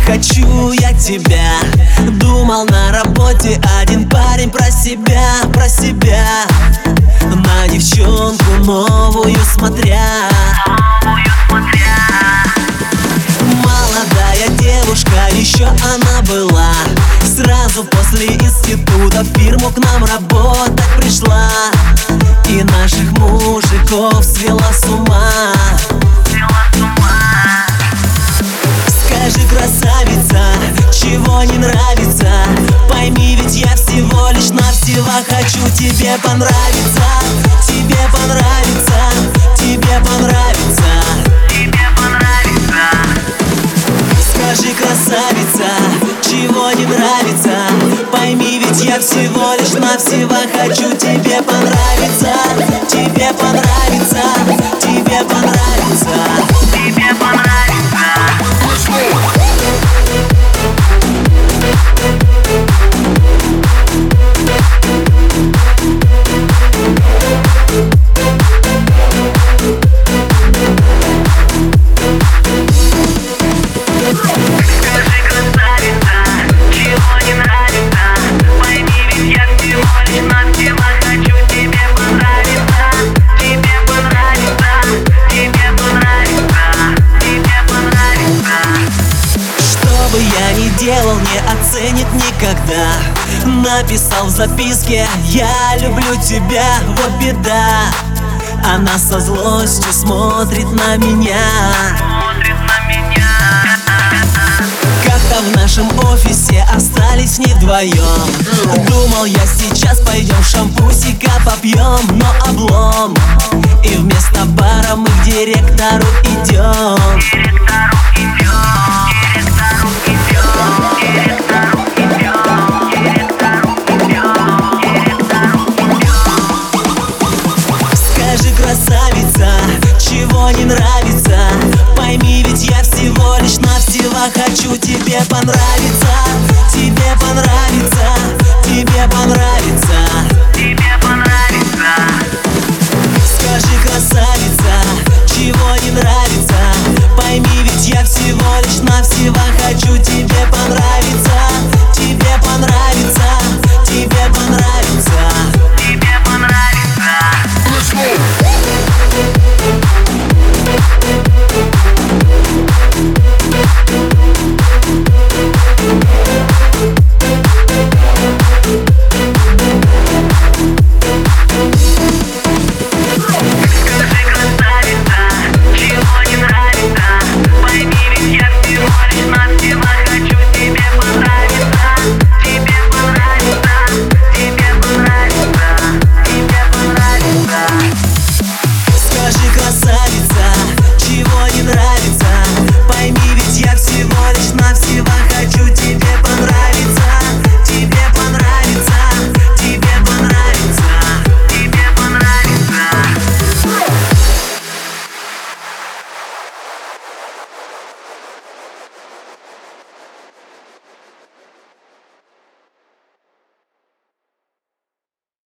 хочу я тебя. Думал на работе один парень про себя, на девчонку новую смотря. Молодая девушка, еще она была. Сразу после института в фирму к нам работать пришла. И наших мужиков свела с ума. Скажи, красавица, чего не нравится? Пойми, ведь я всего лишь навсего хочу тебе понравиться. Тебе понравится, тебе понравится, тебе понравится. Скажи, красавица, чего не нравится? Пойми, ведь я всего лишь навсего хочу тебе понравиться. Тебе понравится, тебе понравится, тебе понравится. Делал, не оценит никогда. Написал в записке: я люблю тебя, вот беда. Она со злостью смотрит на меня. Как-то в нашем офисе остались не вдвоем. Думал я, сейчас пойдем шампусика попьем, но облом. И вместо бара мы к директору идем. Красавица, чего не нравится? Пойми, ведь я всего лишь навсего хочу тебе понравиться.